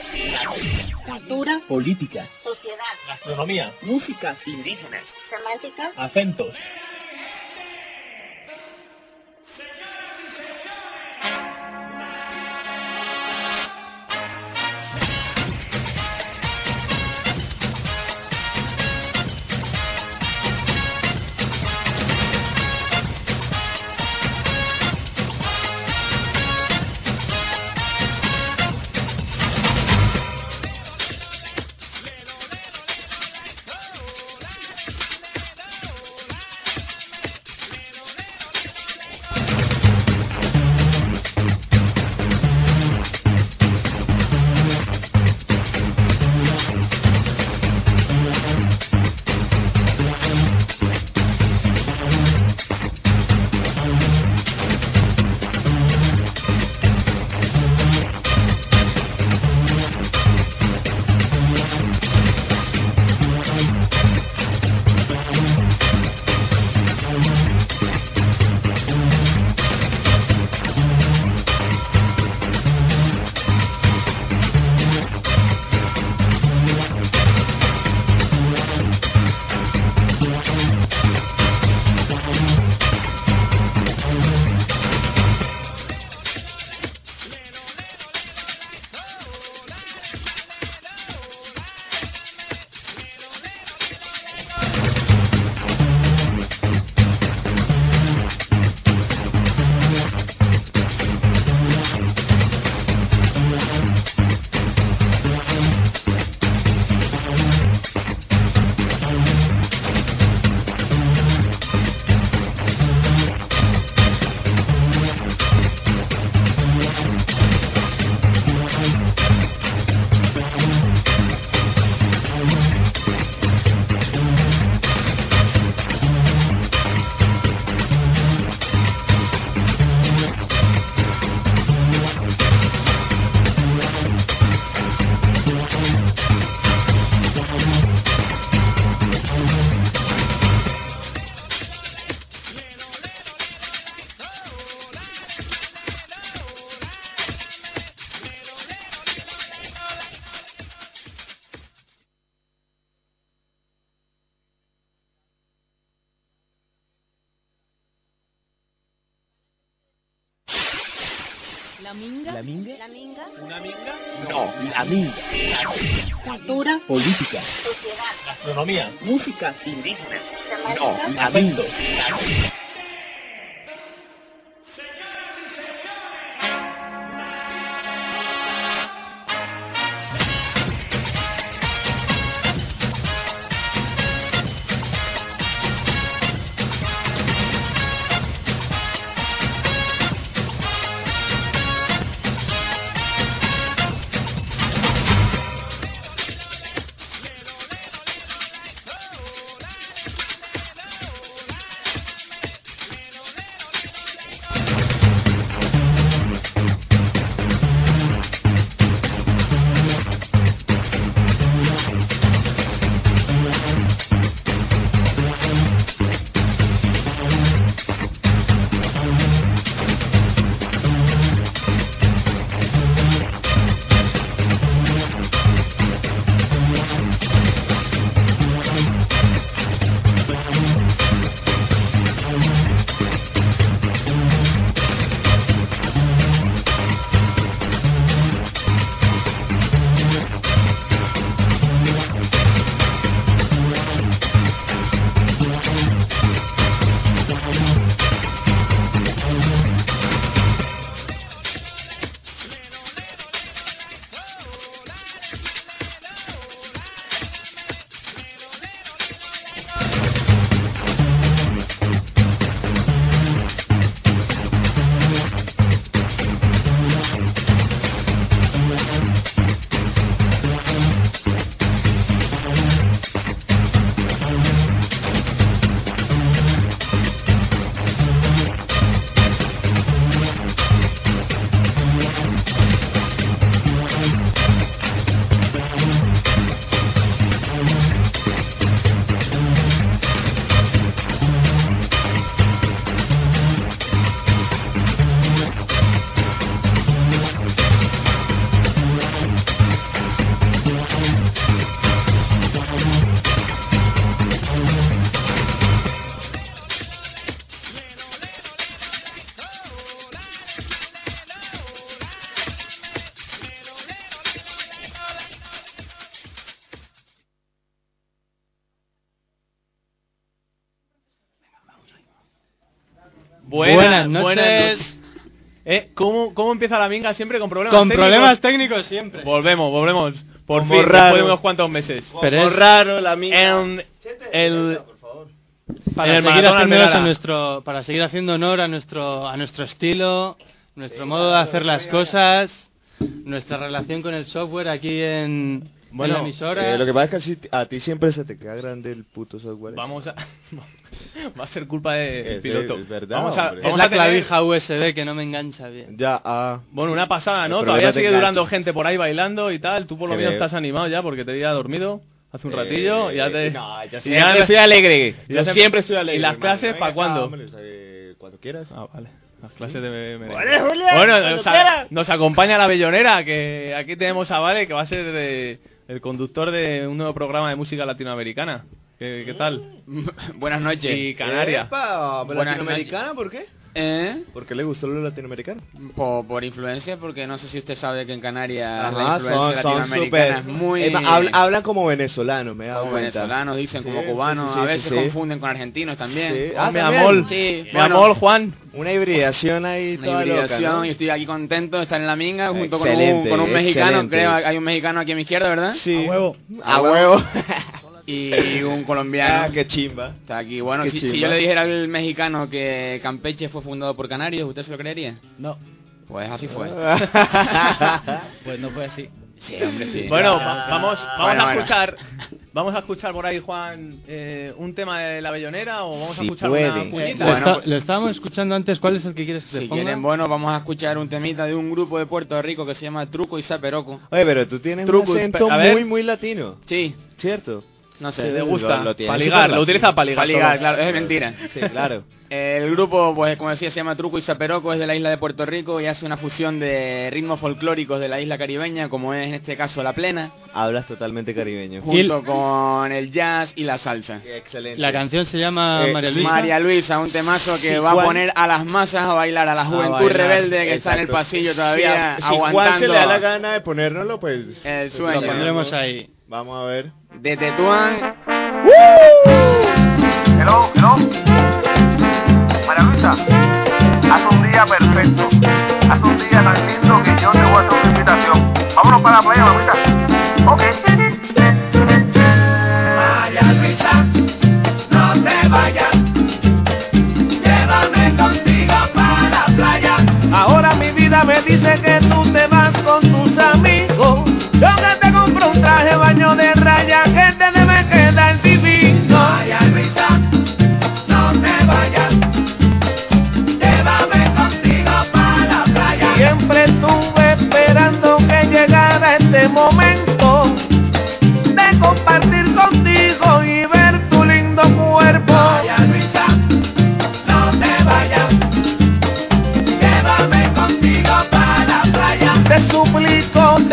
Cultura, política, sociedad, gastronomía, música, indígenas, semántica, acentos. la minga, la minga, ¿Una minga? no, la minga, cultura, política, sociedad, Gastronomía, música, indígenas, no, semántica, la minga. acentos. Buenas noches. ¿Cómo empieza la minga siempre con problemas Con técnicos? problemas técnicos siempre. Volvemos. Por Como fin, raro. después de unos cuantos meses. Pero es raro la minga. para el seguir Maratón haciéndonos Almenara. para seguir haciendo honor a nuestro estilo, nuestro modo de hacer las cosas, nuestra relación con el software aquí en la emisora. Lo que pasa es que a ti siempre se te queda grande el puto software. Vamos a... Va a ser culpa del piloto. Es verdad, vamos a hombre. es tener- la clavija USB que no me engancha bien. Ya, Bueno, una pasada, ¿no? El Todavía problema sigue te durando engancha. gente por ahí bailando y tal. Tú por lo Que menos veo. estás animado ya porque te había dormido hace un ratillo y ya te... No, yo y siempre ya- estoy alegre. y Yo ya siempre estoy alegre. ¿Y las hermano. clases Venga, para cuándo? hombre, cuando quieras. Ah, vale. Las clases de merengue. Vale, Julián, Bueno, cuando quieras. nos acompaña la Bellonera, que aquí tenemos a Vale, que va a ser el conductor de un nuevo programa de música latinoamericana. ¿Qué tal? Buenas noches. Y Canarias. Epa, Buenas ¿latinoamericana por qué? ¿Por qué le gustó lo latinoamericano? Por influencia, porque no sé si usted sabe que en Canarias la Ajá, influencia son latinoamericana súper... es muy... hablan como venezolanos, me he dado como cuenta. venezolanos, dicen como Sí, cubanos, sí, sí, a veces sí, sí. confunden con argentinos también. Sí. Oh, mi ¿también? amor. Sí, Mi bueno, amor, Juan. Una hibridación ahí Una toda hibridación, loca, ¿no? y estoy aquí contento de estar en la minga junto Excelente, con un mexicano, excelente. creo, hay un mexicano aquí a mi izquierda, ¿verdad? Sí. A huevo. A huevo. Y un colombiano. Qué chimba. Está aquí. Bueno, Qué si chimba. yo le dijera al mexicano que Campeche fue fundado por canarios, ¿usted se lo creería? No, Pues así fue. pues no fue así. Sí, hombre, sí. Bueno, vamos Bueno, a bueno. escuchar. Vamos a escuchar por ahí, Juan, un tema de la Bellonera o vamos a Si escuchar puede. una Lo, puñita. Bueno, lo estábamos escuchando antes. ¿Cuál es el que quieres que te Si ponga? quieren, bueno, vamos a escuchar un temita de un grupo de Puerto Rico que se llama Truco y Zaperoco. Oye, pero tú tienes Truco, un acento a ver. muy, muy latino, Sí, ¿cierto? no sé. Que le gusta. Lo tiene Para súper ligar, lo latino. utiliza para ligar. Para ligar, solo. claro, es mentira. Sí, claro. El grupo, pues como decía, se llama Truco y Zaperoco, es de la isla de Puerto Rico y hace una fusión de ritmos folclóricos de la isla caribeña, como es en este caso la plena, Hablas totalmente caribeño. junto con el jazz y la salsa. Excelente. La canción se llama María Luisa. María Luisa, un temazo que Si va Juan- a poner a las masas a bailar, a la juventud bailar, rebelde que está en el Exacto. pasillo todavía Si Juan aguantando se le da la gana de ponérnoslo, pues... el Lo sueño. pondremos ahí. Vamos a ver. De Tetuán. Hello. María Luisa, hace un día perfecto. Hace un día tan lindo que yo te voy a hacer una invitación. Vámonos para la playa, mamita. Ok. María Luisa, no te vayas. Llévame contigo para la playa. Ahora mi vida me dice que tú te vas con tus amigos. Yo que te compro un traje baño de raya que te debe quedar divino. María Luisa, no te vayas. Llévame contigo para la playa. Siempre estuve esperando que llegara este momento de compartir contigo y ver tu lindo cuerpo. María Luisa, no te vayas. Llévame contigo para la playa. Te suplico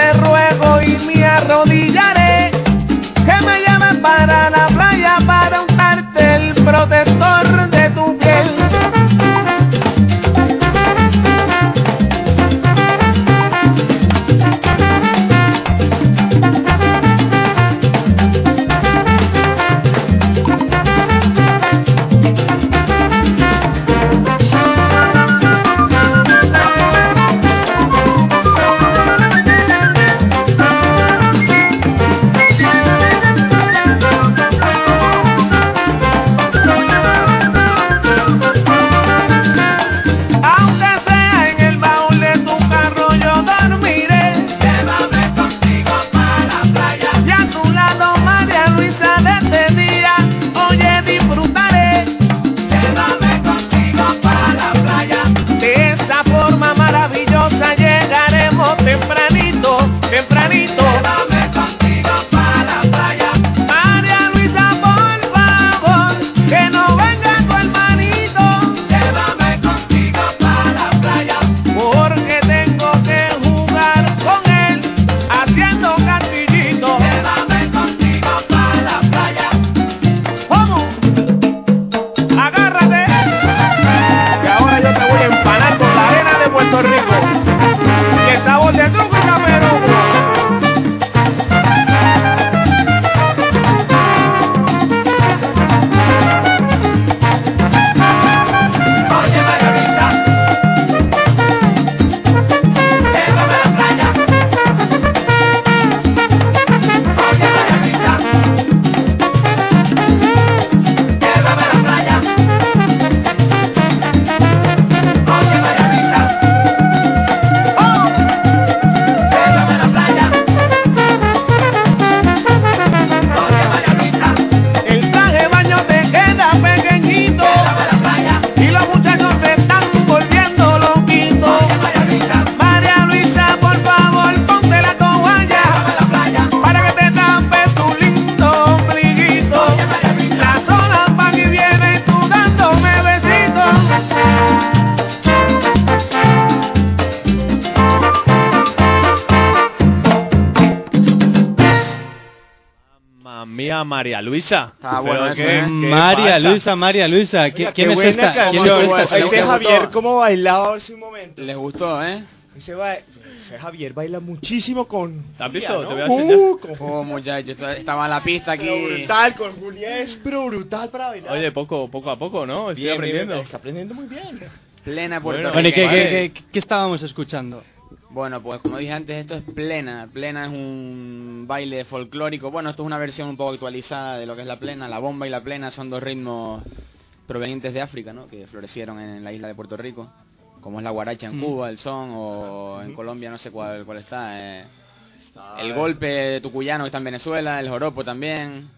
Mamma mía, María Luisa. Ah, bueno, ¿Pero eso, qué- ¿eh? qué María pasa? Luisa, María Luisa. Oiga, ¿Quién qué es buena esta? canción. ¿Quién es esta? Ese ¿Les Javier, gustó? ¿cómo bailaba hace un momento? Les gustó, ¿eh? Ese Javier baila muchísimo con ¿Te has Julia, visto? ¿no? Te voy a enseñar. Con Oh, muchachos, estaba en la pista aquí. Pero brutal, con Julia es pero brutal para bailar. Oye, poco a poco, ¿no? Estoy aprendiendo. Está aprendiendo muy bien. Plena Bueno, Bueno, ¿y puertorriqueña. qué estábamos escuchando? Bueno, pues como dije antes, esto es plena. Plena es un baile folclórico. Bueno, esto es una versión un poco actualizada de lo que es la plena. La bomba y la plena son dos ritmos provenientes de África, ¿no? Que florecieron en la isla de Puerto Rico. Como es la guaracha en Cuba, el son, o en Colombia no sé cuál está. El golpe tucuyano que está en Venezuela, el joropo también.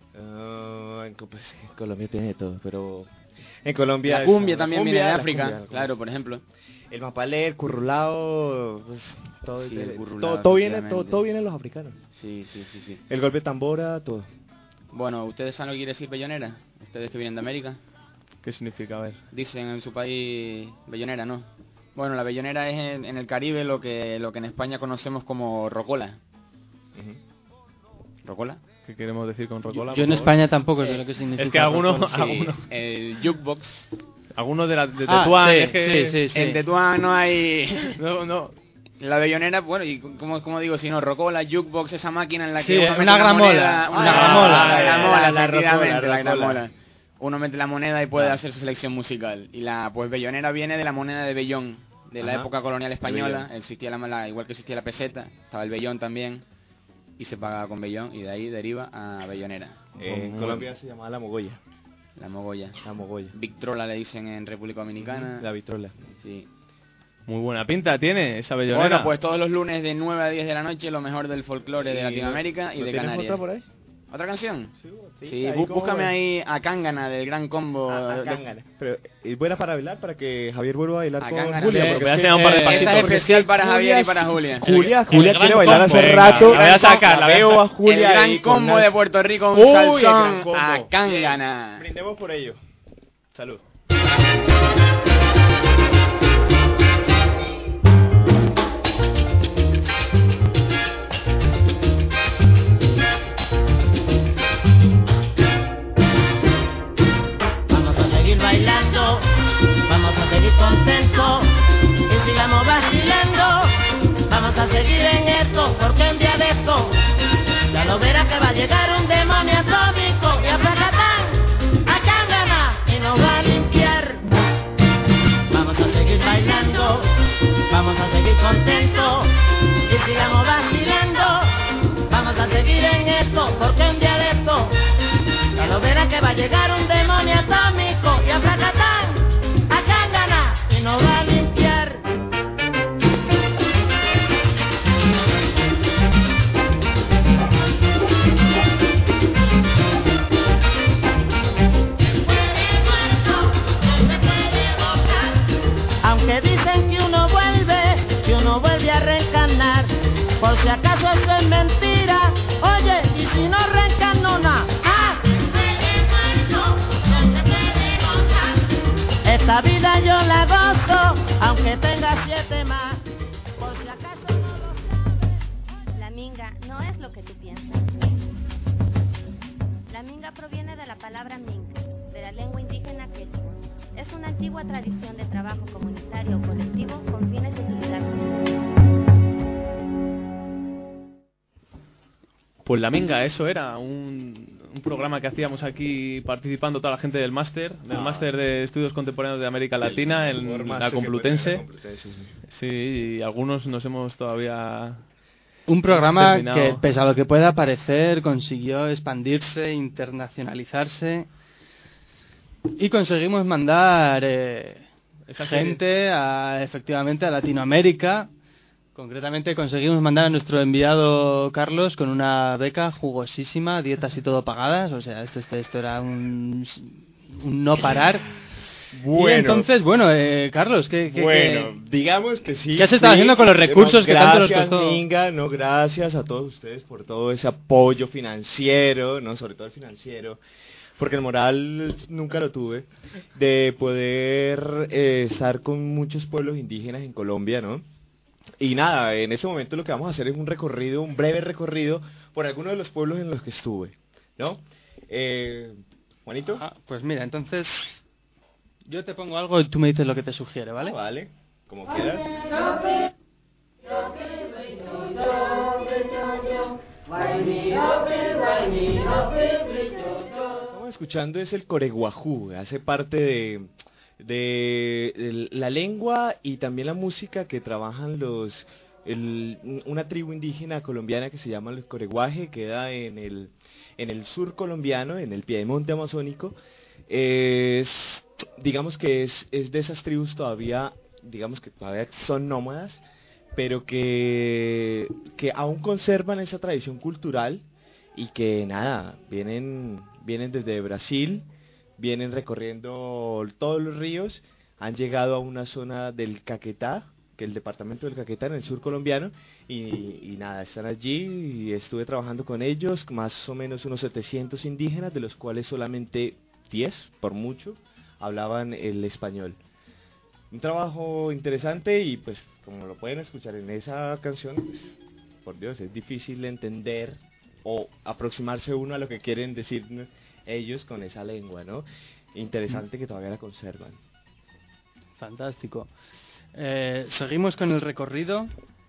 Pues, en Colombia tiene de todo, pero... En Colombia... La cumbia está- también cumbia, viene de la África, cumbia, la cumbia. claro, por ejemplo. El mapalé, el currulao... Pues, todo, Sí, el currulao, todo viene, efectivamente. todo viene de los africanos. Sí. El golpe de tambora, todo. Bueno, ¿ustedes saben lo que quiere decir bellonera? Ustedes que vienen de América. ¿Qué significa? A ver. Dicen en su país bellonera, ¿no? Bueno, la bellonera es en el Caribe lo que en España conocemos como rocola. ¿Rocola? ¿Qué queremos decir con rocola? Yo en por favor? España tampoco sé lo que significa. Es que algunos... rocola. Sí, el jukebox. Algunos de Ah, Tetuán, sí, es que... sí. En Tetuán no hay... No. La bellonera, bueno, y como digo, si no, rocola, jukebox, esa máquina en la que Sí, uno mete una gramola, moneda, una gramola. La gramola, La efectivamente, rocola, la rocola. gramola. Uno mete la moneda y puede hacer su selección musical. Y la pues bellonera viene de la moneda de vellón, de la Ajá. época colonial española. Vellón. Existía igual que existía la peseta, estaba el vellón también. Y se pagaba con vellón y de ahí deriva a bellonera. En Colombia se llamaba la mogolla. La mogolla. La mogolla. Victrola le dicen en República Dominicana. La vitrola. Sí. Muy buena pinta tiene esa bellonera. Bueno, pues todos los lunes de 9 a 10 de la noche lo mejor del folclore de Latinoamérica y ¿No de tienes Canarias. otra por ahí? ¿Otra canción? Sí, ahí como búscame ves. ahí a Cángana del Gran Combo. Cángana. Pero es buena para bailar, para que Javier vuelva a bailar A con Cángana. Julia. Sí, porque voy a es que- enseñar un par de Esta pasitos. es especial para Julia- Javier y para Julia. Julia El quiere gran bailar combo. hace Venga, rato. la voy a sacar, La la voy a veo a sacar. Julia El Gran ahí con Combo unas- de Puerto Rico, un Uy, el Gran salsón Combo. a Cángana. Brindemos por ello. Salud. Vamos a seguir bailando, vamos a seguir contentos y sigamos vacilando. Vamos a seguir en esto, porque un día de esto ya lo verás que va a llegar un demonio atómico y a Fracatán, a Cángana y nos va a limpiar. Vamos a seguir bailando, vamos a seguir contentos y sigamos vacilando. Vamos a seguir en esto, porque un día de esto ya lo verás que va a llegar un demonio atómico y a Fracatán, a Cángana y nos va a limpiar. Aunque dicen que uno vuelve a reencarnar, por si acaso eso es mentira, oye, y si no reencarno nada, esta vida yo la gozo, aunque tenga 7 más, por si acaso no lo sabes. La minga no es lo que tú piensas. La minga proviene de la palabra minga, de la lengua indígena quechua. Es una antigua tradición de trabajo comunitario o colectivo con fines de utilidad social. Pues la minga, eso era un programa que hacíamos aquí participando toda la gente del máster de Estudios Contemporáneos de América Latina, en la Complutense. Sí, y algunos nos hemos todavía... Un programa terminado. que, pese a lo que pueda parecer, consiguió expandirse, internacionalizarse y conseguimos mandar Esa gente efectivamente a Latinoamérica. Concretamente conseguimos mandar a nuestro enviado Carlos con una beca jugosísima, dietas y todo pagadas. O sea, esto era un no parar. Bueno. Y entonces, bueno, Carlos, digamos que sí. ¿qué has estado haciendo con los recursos que tanto nos Gracias, costó? Minga, no, gracias a todos ustedes por todo ese apoyo financiero, no, sobre todo el financiero, porque el moral nunca lo tuve, de poder estar con muchos pueblos indígenas en Colombia, ¿no? Y nada, en ese momento lo que vamos a hacer es un breve recorrido por algunos de los pueblos en los que estuve. ¿no? Juanito. Pues mira, entonces yo te pongo algo y tú me dices lo que te sugiere, ¿vale? Vale, como quieras. Estamos escuchando es el coreguajú, hace parte de la lengua y también la música que trabajan una tribu indígena colombiana que se llama el coreguaje, queda en el sur colombiano, en el piedemonte amazónico. Digamos que es de esas tribus todavía, digamos que todavía son nómadas, pero que aún conservan esa tradición cultural y que nada, vienen desde Brasil, vienen recorriendo todos los ríos, han llegado a una zona del Caquetá, que es el departamento del Caquetá en el sur colombiano, y nada, están allí y estuve trabajando con ellos, más o menos unos 700 indígenas, de los cuales solamente 10, por mucho, hablaban el español. Un trabajo interesante y pues como lo pueden escuchar en esa canción, pues, por Dios, es difícil entender o aproximarse uno a lo que quieren decir ellos con esa lengua, ¿no? Interesante que todavía la conservan. Fantástico. Seguimos con el recorrido.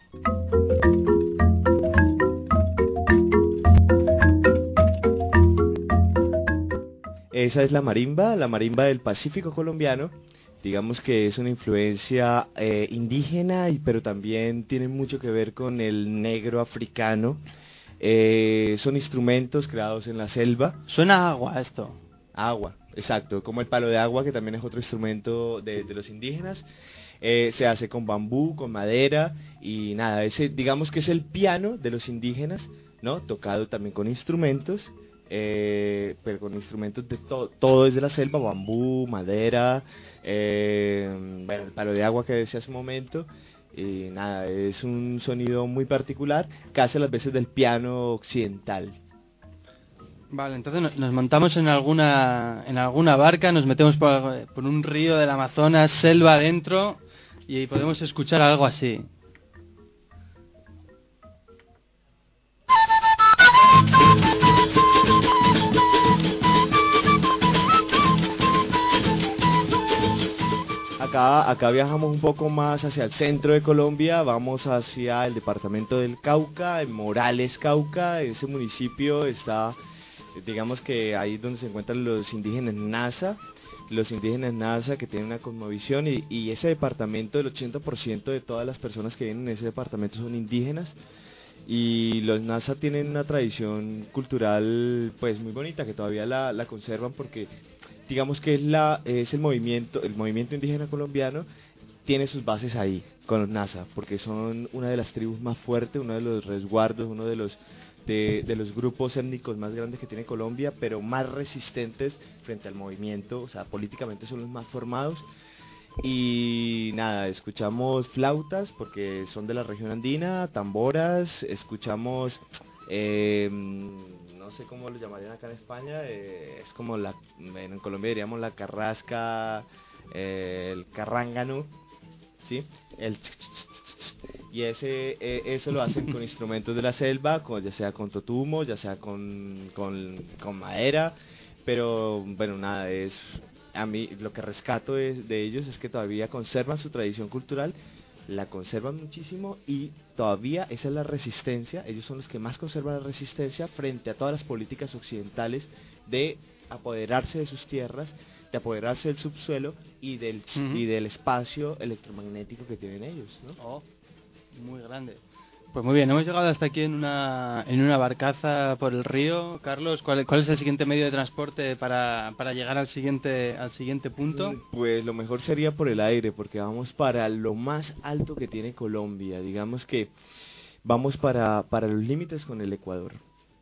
Esa es la marimba del Pacífico colombiano. Digamos que es una influencia indígena, pero también tiene mucho que ver con el negro africano. Son instrumentos creados en la selva. Suena a agua esto. Agua, exacto, como el palo de agua, que también es otro instrumento de los indígenas. Se hace con bambú, con madera y nada, digamos que es el piano de los indígenas, ¿no? Tocado también con instrumentos. Pero con instrumentos de todo desde la selva, bambú, madera, bueno, el palo de agua que decía hace un momento, y nada, es un sonido muy particular, casi a las veces del piano occidental. Vale, entonces nos montamos en alguna barca, nos metemos por un río del Amazonas, selva adentro, y podemos escuchar algo así. Acá viajamos un poco más hacia el centro de Colombia, vamos hacia el departamento del Cauca, en Morales, Cauca. Ese municipio está, digamos que ahí donde se encuentran los indígenas Nasa que tienen una cosmovisión y ese departamento, el 80% de todas las personas que vienen en ese departamento son indígenas. Y los Nasa tienen una tradición cultural pues muy bonita que todavía la conservan porque digamos que es el movimiento indígena colombiano tiene sus bases ahí con los Nasa porque son una de las tribus más fuertes, uno de los resguardos, uno de los grupos étnicos más grandes que tiene Colombia, pero más resistentes frente al movimiento, o sea, políticamente son los más formados. Y nada, escuchamos flautas porque son de la región andina, tamboras, escuchamos, no sé cómo lo llamarían acá en España, es como en Colombia diríamos la carrasca, el carrángano, ¿sí? Y eso lo hacen con instrumentos de la selva, ya sea con totumo, ya sea con madera, pero bueno, nada, a mí lo que rescato de ellos es que todavía conservan su tradición cultural, la conservan muchísimo y todavía esa es la resistencia, ellos son los que más conservan la resistencia frente a todas las políticas occidentales de apoderarse de sus tierras, de apoderarse del subsuelo y del espacio electromagnético que tienen ellos, ¿no? Oh, muy grande. Pues muy bien, hemos llegado hasta aquí en una barcaza por el río. Carlos, ¿cuál es el siguiente medio de transporte para llegar al siguiente punto? Pues lo mejor sería por el aire, porque vamos para lo más alto que tiene Colombia. Digamos que vamos para los límites con el Ecuador.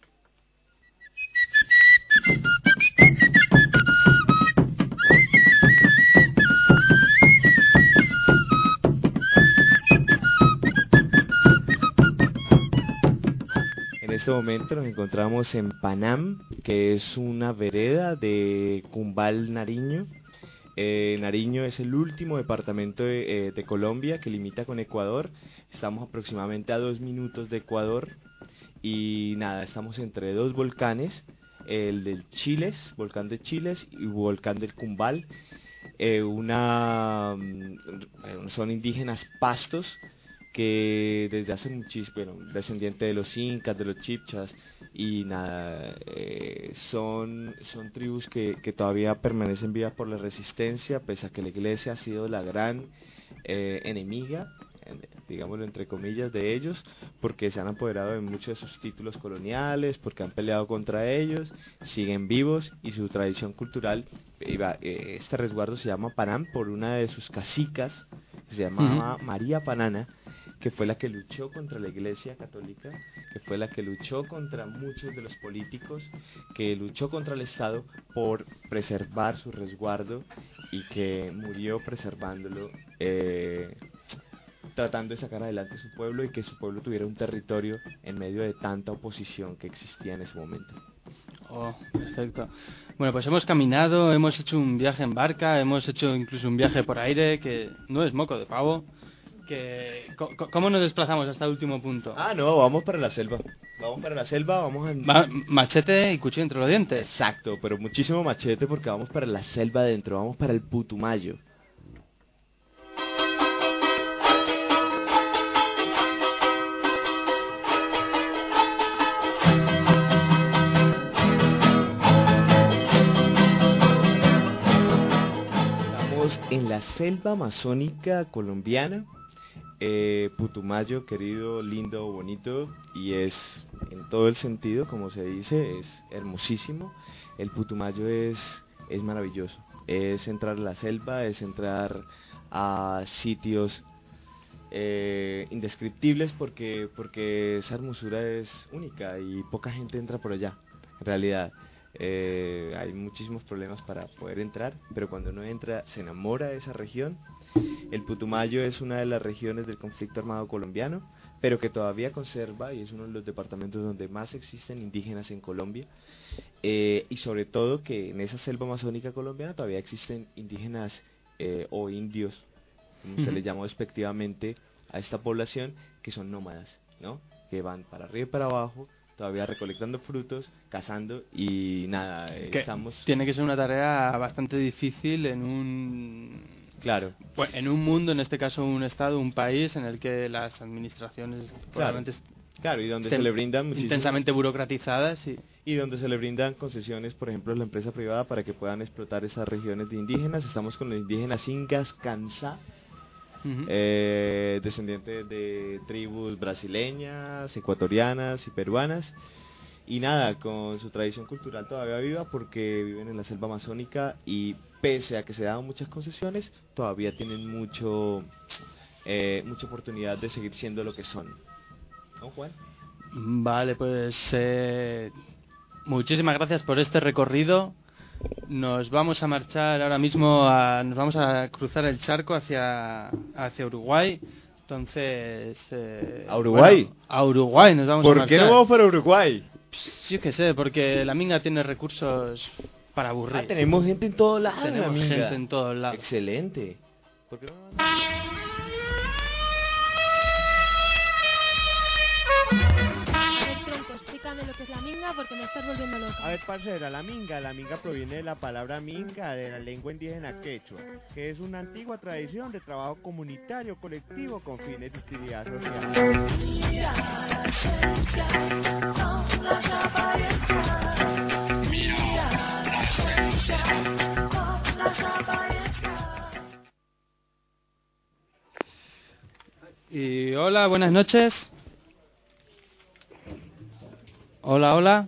En este momento nos encontramos en Panam, que es una vereda de Cumbal, Nariño. Nariño es el último departamento de Colombia que limita con Ecuador. Estamos aproximadamente a 2 minutos de Ecuador y nada, estamos entre dos volcanes. el del Chiles, volcán de Chiles y volcán del Cumbal. Son indígenas pastos que desde hace muchísimo, bueno, descendiente de los incas, de los chibchas, y nada, son tribus que todavía permanecen vivas por la resistencia, pese a que la iglesia ha sido la gran enemiga, digámoslo entre comillas, de ellos, porque se han apoderado de muchos de sus títulos coloniales, porque han peleado contra ellos, siguen vivos, y su tradición cultural, este resguardo se llama Panam por una de sus cacicas, que se llamaba María Panana, que fue la que luchó contra la Iglesia Católica, que fue la que luchó contra muchos de los políticos, que luchó contra el Estado por preservar su resguardo y que murió preservándolo, tratando de sacar adelante su pueblo y que su pueblo tuviera un territorio en medio de tanta oposición que existía en ese momento. Oh, perfecto. Bueno, pues hemos caminado, hemos hecho un viaje en barca, hemos hecho incluso un viaje por aire, que no es moco de pavo. ¿Cómo nos desplazamos hasta el último punto? No, vamos para la selva. Vamos a... Machete y cuchillo entre los dientes. Exacto, pero muchísimo machete porque vamos para la selva adentro, vamos para el Putumayo. Estamos en la selva amazónica colombiana. Putumayo, querido, lindo, bonito, y es en todo el sentido, como se dice, es hermosísimo. El Putumayo es maravilloso, es entrar a la selva, es entrar a sitios indescriptibles porque esa hermosura es única y poca gente entra por allá, en realidad. Hay muchísimos problemas para poder entrar, pero cuando uno entra se enamora de esa región. El Putumayo es una de las regiones del conflicto armado colombiano, pero que todavía conserva y es uno de los departamentos donde más existen indígenas en Colombia, y sobre todo que en esa selva amazónica colombiana todavía existen indígenas o indios, como se les llama despectivamente a esta población, que son nómadas, ¿no? Que van para arriba y para abajo, todavía recolectando frutos, cazando y nada, Tiene que ser una tarea bastante difícil en un... Claro. Pues en un mundo, en este caso un estado, un país en el que las administraciones probablemente y donde se le brindan intensamente burocratizadas y donde se le brindan concesiones, por ejemplo, a la empresa privada para que puedan explotar esas regiones de indígenas. Estamos con los indígenas Incas Kansá, descendientes de tribus brasileñas, ecuatorianas y peruanas. Y nada, con su tradición cultural todavía viva porque viven en la selva amazónica y pese a que se dan muchas concesiones, todavía tienen mucha oportunidad de seguir siendo lo que son. ¿No, Juan? Vale, pues muchísimas gracias por este recorrido. Nos vamos a marchar ahora mismo, nos vamos a cruzar el charco hacia Uruguay. Entonces... ¿A Uruguay? Bueno, a Uruguay nos vamos a marchar. ¿Por qué no vamos para Uruguay? Yo qué sé, porque la minga tiene recursos para aburrir. Tenemos gente en todos lados. Tenemos gente en todos lados. Excelente. ¿Por qué no? Explícame lo que es la minga porque me estás volviendo loco. A ver, parcera, la minga proviene de la palabra minga de la lengua indígena quechua, que es una antigua tradición de trabajo comunitario colectivo con fines de utilidad social. Y hola, buenas noches. Hola, hola.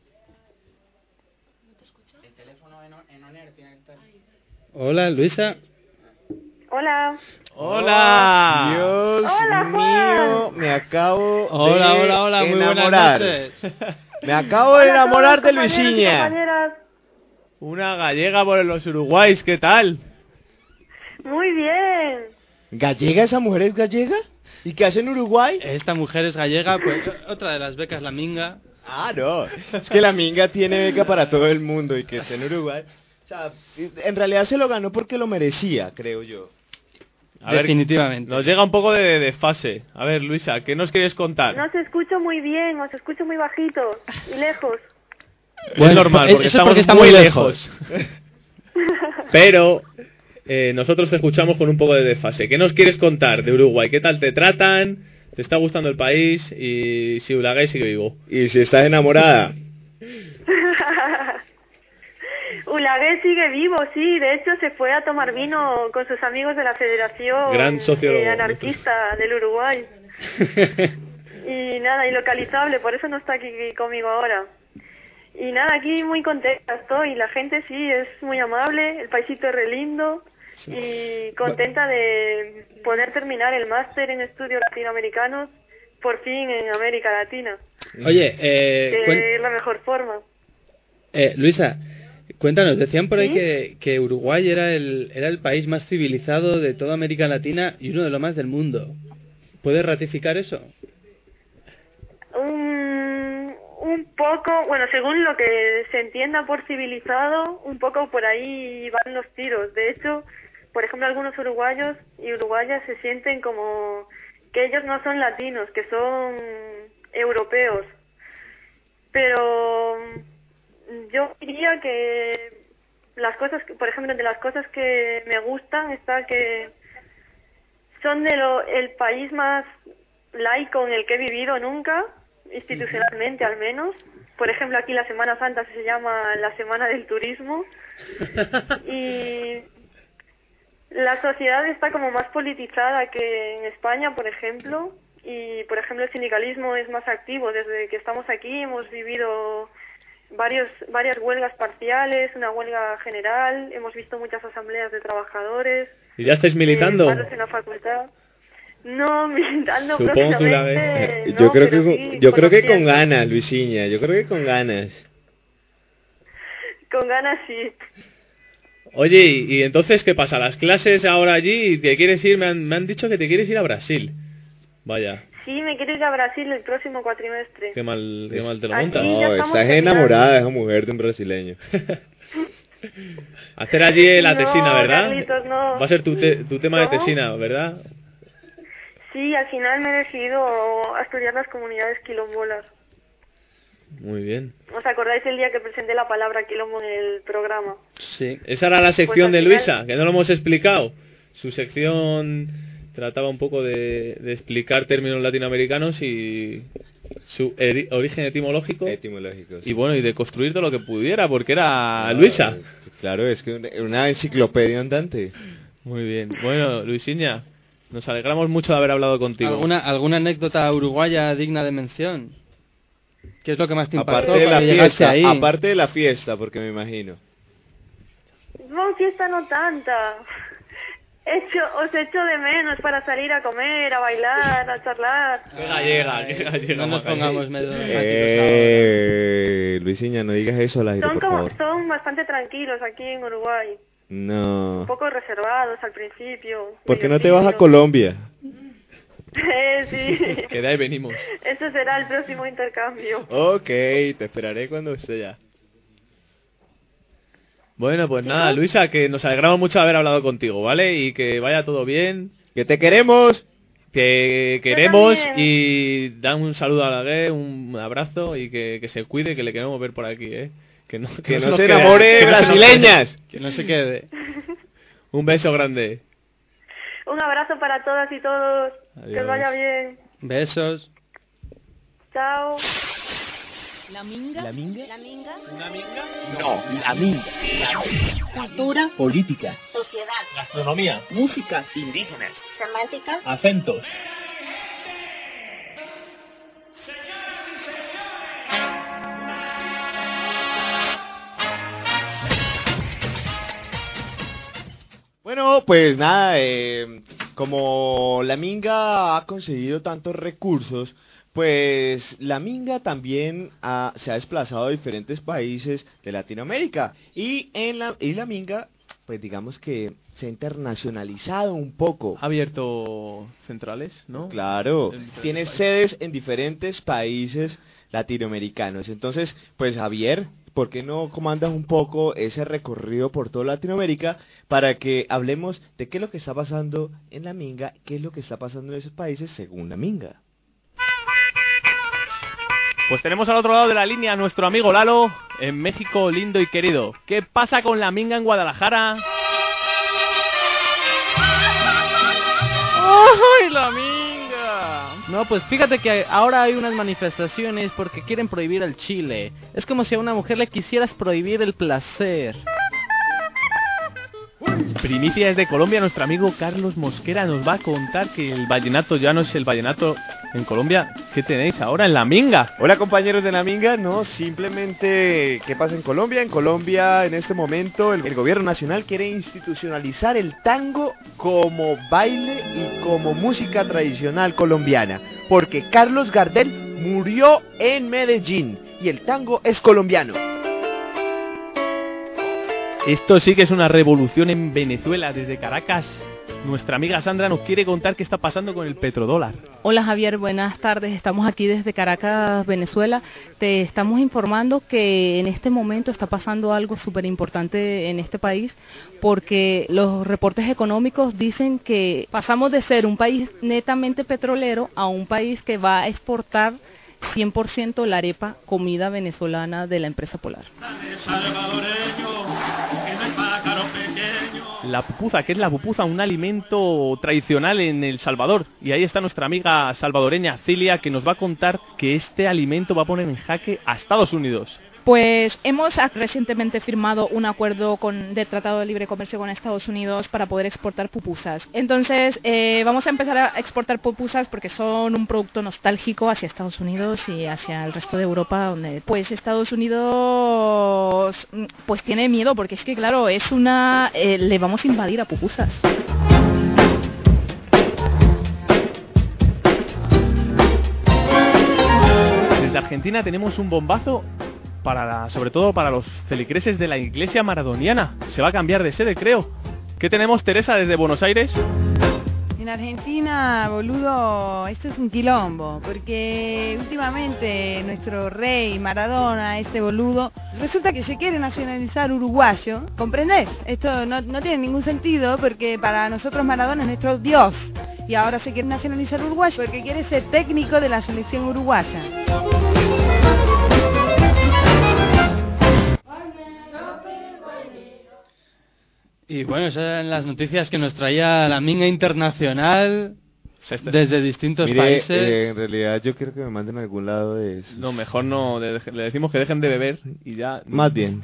El teléfono en on air tiene que estar. Hola, Luisa. Hola. ¡Hola! Dios Hola, mío, me acabo Hola, de hola, muy buenas enamorar. noches. Me acabo de enamorar de Luisiña. Una gallega por los Uruguays, ¿qué tal? Muy bien. ¿Gallega? ¿Esa mujer es gallega? ¿Y qué hace en Uruguay? Esta mujer es gallega, pues otra de las becas, la minga. No, es que la minga tiene beca para todo el mundo y que esté en Uruguay. O sea, en realidad se lo ganó porque lo merecía, creo yo. Definitivamente. Nos llega un poco de desfase. A ver, Luisa, ¿qué nos quieres contar? No os escucho muy bien, os escucho muy bajito y lejos. es normal, porque eso es estamos está muy lejos. Pero nosotros te escuchamos con un poco de desfase. ¿Qué nos quieres contar de Uruguay? ¿Qué tal te tratan? ¿Te está gustando el país? Y si Ulaguay sigue vivo. Y si estás enamorada. Ulagué sigue vivo, sí. De hecho, se fue a tomar vino con sus amigos de la Federación Gran sociólogo. Anarquista del Uruguay. Y nada, ilocalizable, por eso no está aquí conmigo ahora. Y nada, aquí muy contenta estoy. La gente sí, es muy amable, el paisito es re lindo. Y contenta de poder terminar el máster en estudios latinoamericanos por fin en América Latina. Oye, que es la mejor forma. Luisa, cuéntanos, decían por ahí ¿Sí? que Uruguay era el país más civilizado de toda América Latina y uno de los más del mundo. ¿Puedes ratificar eso? Un poco, bueno, según lo que se entienda por civilizado, un poco por ahí van los tiros. De hecho, por ejemplo, algunos uruguayos y uruguayas se sienten como que ellos no son latinos, que son europeos. Pero yo diría que las cosas, por ejemplo, entre las cosas que me gustan está que son el país más laico en el que he vivido nunca, institucionalmente al menos. Por ejemplo, aquí la Semana Santa se llama la Semana del Turismo y la sociedad está como más politizada que en España, por ejemplo, y por ejemplo el sindicalismo es más activo. Desde que estamos aquí hemos vivido varias huelgas parciales, una huelga general, hemos visto muchas asambleas de trabajadores. ¿Y ya estáis militando? Paros en la facultad. No, militando Supongo que propiamente, no, yo creo que con ganas, Luisiña, yo creo que con ganas. Con ganas sí. Oye, ¿y entonces qué pasa? ¿Las clases ahora allí? ¿Te quieres ir? Me han dicho que te quieres ir a Brasil. Vaya. Sí, me quiero ir a Brasil el próximo cuatrimestre. Qué mal te lo Aquí montas. No, estás enamorada de esa mujer de un brasileño. Hacer allí la tesina, No, ¿verdad? Carlitos, no. Va a ser tu tema de ¿Cómo? tesina, ¿verdad? Sí, al final me he decidido a estudiar las comunidades quilombolas. Muy bien. ¿Os acordáis el día que presenté la palabra quilombo en el programa? Sí. Esa era la sección Pues al de Luisa, final- que no lo hemos explicado. Su sección trataba un poco de explicar términos latinoamericanos y su origen etimológico. Etimológico, sí. Y bueno, y de construir todo lo que pudiera, porque era Luisa. Claro, es que una enciclopedia andante. Muy bien. Bueno, Luisiña, nos alegramos mucho de haber hablado contigo. ¿Alguna anécdota uruguaya digna de mención? ¿Qué es lo que más te impactó Aparte de la cuando llegaste fiesta, ahí? aparte de la fiesta, porque me imagino. No, fiesta no tanta. Os echo de menos para salir a comer, a bailar, a charlar. Qué gallega. No nos pongamos medio Luisiña, no digas eso al aire, por favor. Son bastante tranquilos aquí en Uruguay. No. Un poco reservados al principio. ¿Por qué medio no te vas a tímidos. Colombia? Sí. Que de ahí venimos. Eso será el próximo intercambio. Ok, te esperaré cuando esté ya. Bueno, pues nada, Luisa, que nos alegramos mucho de haber hablado contigo, ¿vale? Y que vaya todo bien. ¡Que te queremos! Te queremos también. y da un saludo a la Gué, un abrazo y que se cuide, que le queremos ver por aquí, ¿eh? Que no Que no nos se quede- enamore que no se nos brasileñas. Que no se quede. Un beso grande. Un abrazo para todas y todos. Que Adiós. os vaya bien. Besos. Chao. La minga. ¿La minga? La minga. ¿Una minga? No, la minga. Cultura. Política. Sociedad. Gastronomía. Música. Indígenas. Semántica. Acentos. Bueno, pues nada, como la Minga ha conseguido tantos recursos, pues la Minga también se ha desplazado a diferentes países de Latinoamérica. Y la Minga, pues digamos que se ha internacionalizado un poco. Ha abierto centrales, ¿no? Claro, En diferentes tiene países. sedes en diferentes países latinoamericanos. Entonces, pues Javier, ¿por qué no comandas un poco ese recorrido por toda Latinoamérica para que hablemos de qué es lo que está pasando en la Minga, qué es lo que está pasando en esos países según la Minga? Pues tenemos al otro lado de la línea a nuestro amigo Lalo, en México lindo y querido. ¿Qué pasa con la minga en Guadalajara? ¡Ay, la minga! No, pues fíjate que ahora hay unas manifestaciones porque quieren prohibir el chile. Es como si a una mujer le quisieras prohibir el placer. Primicia desde Colombia, nuestro amigo Carlos Mosquera nos va a contar que el vallenato ya no es el vallenato en Colombia. ¿Qué tenéis ahora en la minga? Hola compañeros de la minga, no, simplemente ¿qué pasa en Colombia? En Colombia en este momento el gobierno nacional quiere institucionalizar el tango como baile y como música tradicional colombiana, porque Carlos Gardel murió en Medellín y el tango es colombiano. Esto sí que es una revolución en Venezuela. Desde Caracas, nuestra amiga Sandra nos quiere contar qué está pasando con el petrodólar. Hola Javier, buenas tardes. Estamos aquí desde Caracas, Venezuela. Te estamos informando que en este momento está pasando algo súper importante en este país, porque los reportes económicos dicen que pasamos de ser un país netamente petrolero a un país que va a exportar 100% la arepa, comida venezolana de la empresa Polar. La pupusa, ¿qué es la pupusa? Un alimento tradicional en El Salvador. Y ahí está nuestra amiga salvadoreña Cilia, que nos va a contar que este alimento va a poner en jaque a Estados Unidos. Pues hemos recientemente firmado un acuerdo de tratado de libre comercio con Estados Unidos para poder exportar pupusas. Entonces vamos a empezar a exportar pupusas porque son un producto nostálgico hacia Estados Unidos y hacia el resto de Europa, donde pues Estados Unidos pues tiene miedo, porque es que claro, le vamos a invadir a pupusas. Desde Argentina tenemos un bombazo sobre todo para los feligreses de la iglesia maradoniana. Se va a cambiar de sede, creo. ¿Qué tenemos, Teresa, desde Buenos Aires? En Argentina, boludo, esto es un quilombo, porque últimamente nuestro rey Maradona, este boludo, resulta que se quiere nacionalizar uruguayo. ¿Comprendés? Esto no tiene ningún sentido, porque para nosotros Maradona es nuestro dios. Y ahora se quiere nacionalizar uruguayo porque quiere ser técnico de la selección uruguaya. Y bueno, esas eran las noticias que nos traía la minga internacional desde distintos países. En realidad yo quiero que me manden a algún lado de eso. No, mejor no, le decimos que dejen de beber y ya... Más bien.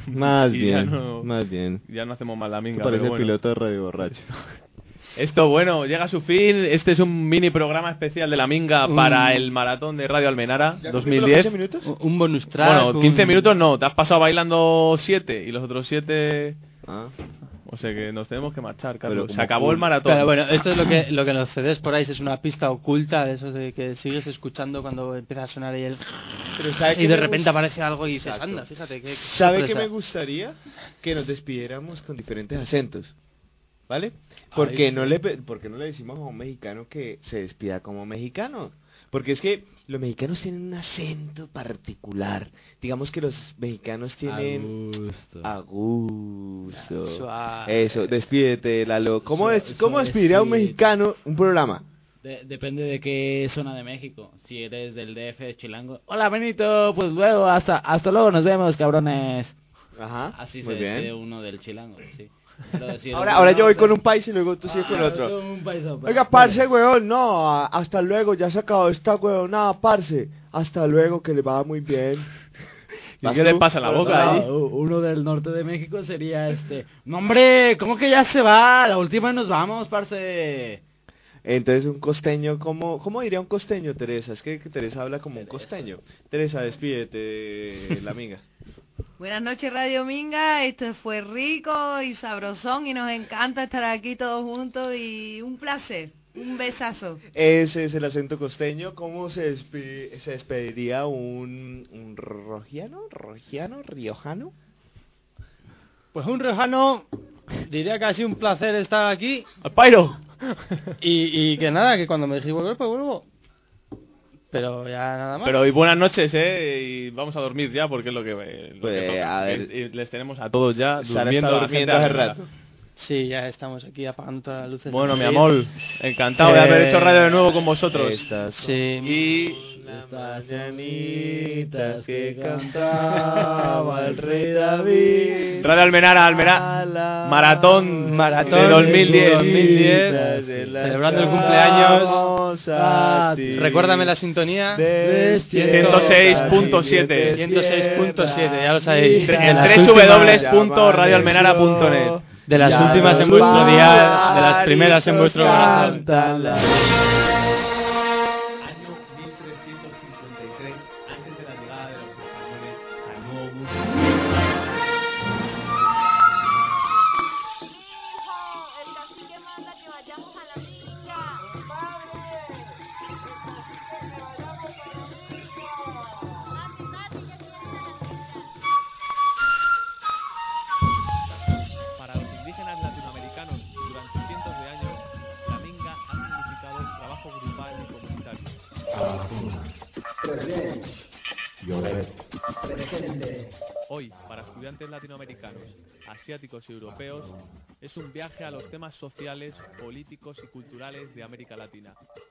Ya no hacemos más la minga. Parece el piloto de Radio Borracho. Esto, bueno, llega a su fin. Este es un mini programa especial de la minga para el maratón de Radio Almenara 2010. 15 minutos? Un bonus track. Bueno, 15 minutos no, te has pasado bailando 7 y los otros 7... O sea que nos tenemos que marchar, Carlos. Se acabó el maratón. Pero bueno, esto es lo que en los CDs por ahí es una pista oculta, de eso de que sigues escuchando cuando empieza a sonar ahí y de repente aparece algo y dices, anda, fíjate qué ¿Sabe qué me gustaría? Que nos despidiéramos con diferentes acentos, ¿vale? ¿Por qué no le decimos a un mexicano que se despida como mexicano? Porque es que los mexicanos tienen un acento particular. Digamos que los mexicanos tienen... A gusto. Eso, despídete, Lalo. ¿Cómo despediría a un mexicano un programa? Depende de qué zona de México. Si eres del DF, Chilango. Hola, Benito, pues luego, hasta luego, nos vemos, cabrones. Ajá. Así se despide uno del Chilango, sí. Ahora yo voy con un país y luego tú sigues con otro. Oiga, parce, weón, no, hasta luego, ya se acabó esta weonada, parce. Hasta luego, que le va muy bien. ¿Y qué le pasa en la boca ahí? Uno del norte de México sería no, hombre, ¿cómo que ya se va? La última y nos vamos, parce. Entonces un costeño, ¿cómo diría un costeño, Teresa? Es que Teresa habla como un costeño. Teresa, despídete, la amiga. Buenas noches, Radio Minga. Esto fue rico y sabrosón y nos encanta estar aquí todos juntos y un placer, un besazo. Ese es el acento costeño. ¿Cómo se despediría un riojano? Pues un riojano diría que ha sido un placer estar aquí. ¡Al pairo! Y que nada, que cuando me dijiste volver, pues vuelvo. Pero ya nada más. Pero y buenas noches, y vamos a dormir ya, porque es lo que toca. A ver, y les tenemos a todos ya Sara durmiendo, está durmiendo hace rato. Sí, ya estamos aquí apagando todas las luces. Bueno, mi amor, encantado de haber hecho radio de nuevo con vosotros. Sí. Y las mañanitas que cantaba al rey David. Radio Almenara, Maratón de 2010. Celebrando el cumpleaños. Recuérdame la sintonía. 106.7. 106.7, ya lo sabéis. En www.radioalmenara.net. De las últimas en vuestro día, de las primeras en vuestro corazón. Para los indígenas latinoamericanos, durante cientos de años, la minga ha significado trabajo grupal y comunitario. Hoy, para estudiantes latinoamericanos, asiáticos y europeos, es un viaje a los temas sociales, políticos y culturales de América Latina.